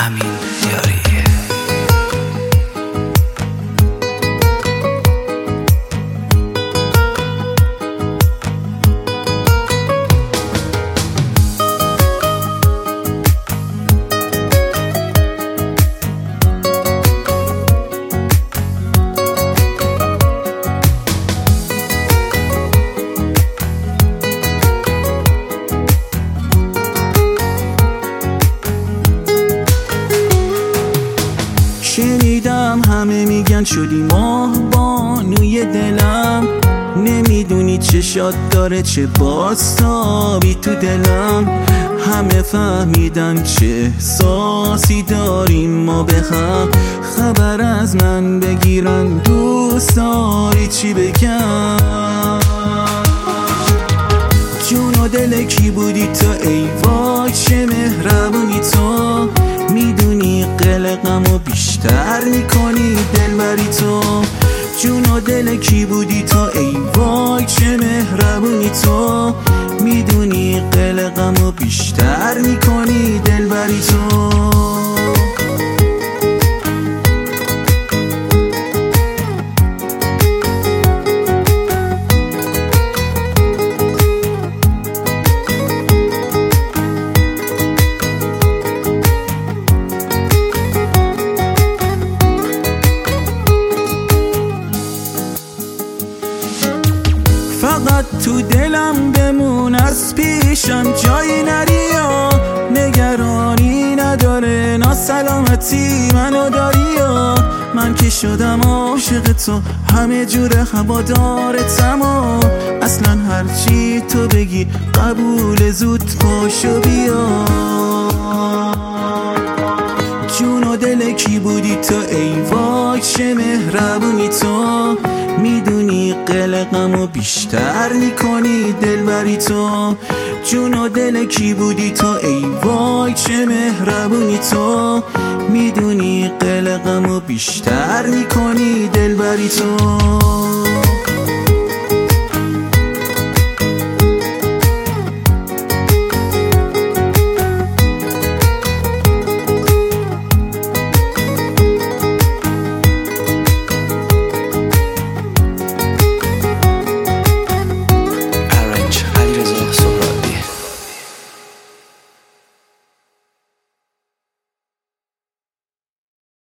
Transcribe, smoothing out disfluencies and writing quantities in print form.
امین یاری. شنیدم همه میگن شدی ماه بانوی دلم، نمیدونی چه شاد داره چه بازتابی تو دلم. همه فهمیدن چه احساسی داریم ما به هم، خبر از من بگیرن دوست داری چی بگم. جون و دل کی بودی تو ای وای چه مهربونی تو، میدونی قلقمو بیشتر میکنی دلبری تو. جون و دل کی بودی تو ای وای چه مهربونی تو، میدونی قلقمو بیشتر میکنی دلبری تو. فقط تو دلم بمون از پیشم جایی نری یا نگرانی نداره ناسلامتی منو داری یا من که شدم عاشق تو همه جور هوادارتم و اصلا هرچی تو بگی قبول زود پاشو بیا. جون و دل کی بودی تو ای وای چه مهربونی تو، میدونی قلقمو بیشتر میکنی دلبری تو. جون و دل کی بودی تو ای وای چه مهربونی تو، میدونی قلقمو بیشتر میکنی دلبری تو.